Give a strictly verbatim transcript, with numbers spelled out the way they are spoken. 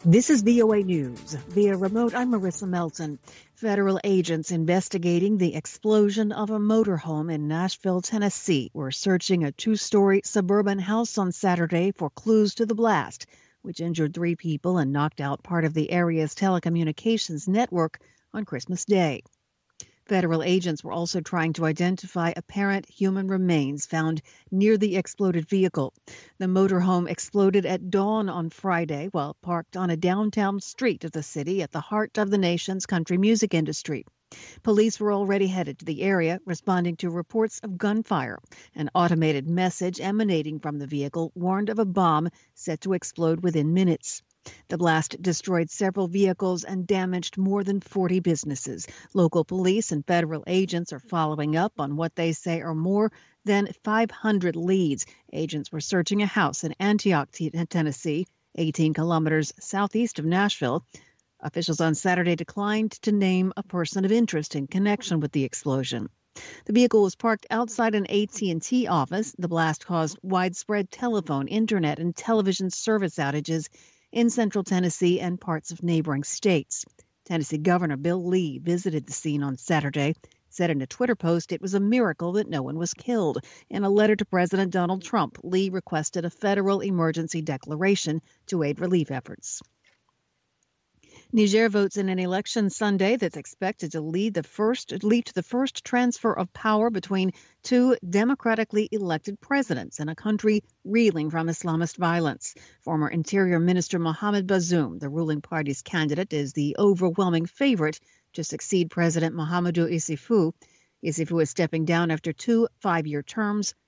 This is V O A News. Via remote, I'm Marissa Melton. Federal agents investigating the explosion of a motorhome in Nashville, Tennessee, were searching a two-story suburban house on Saturday for clues to the blast, which injured three people and knocked out part of the area's telecommunications network on Christmas Day. Federal agents were also trying to identify apparent human remains found near the exploded vehicle. The motorhome exploded at dawn on Friday while parked on a downtown street of the city at the heart of the nation's country music industry. Police were already headed to the area, responding to reports of gunfire. An automated message emanating from the vehicle warned of a bomb set to explode within minutes. The blast destroyed several vehicles and damaged more than forty businesses. Local police and federal agents are following up on what they say are more than five hundred leads. Agents were searching a house in Antioch, Tennessee, eighteen kilometers southeast of Nashville. Officials on Saturday declined to name a person of interest in connection with the explosion. The vehicle was parked outside an A T and T office. The blast caused widespread telephone, internet, and television service outages in central Tennessee and parts of neighboring states. Tennessee Governor Bill Lee visited the scene on Saturday, said in a Twitter post it was a miracle that no one was killed. In a letter to President Donald Trump, Lee requested a federal emergency declaration to aid relief efforts. Niger votes in an election Sunday that's expected to lead the first lead to the first transfer of power between two democratically elected presidents in a country reeling from Islamist violence. Former Interior Minister Mohamed Bazoum, the ruling party's candidate, is the overwhelming favorite to succeed President Mahamadou Issoufou. Issoufou is stepping down after two five-year terms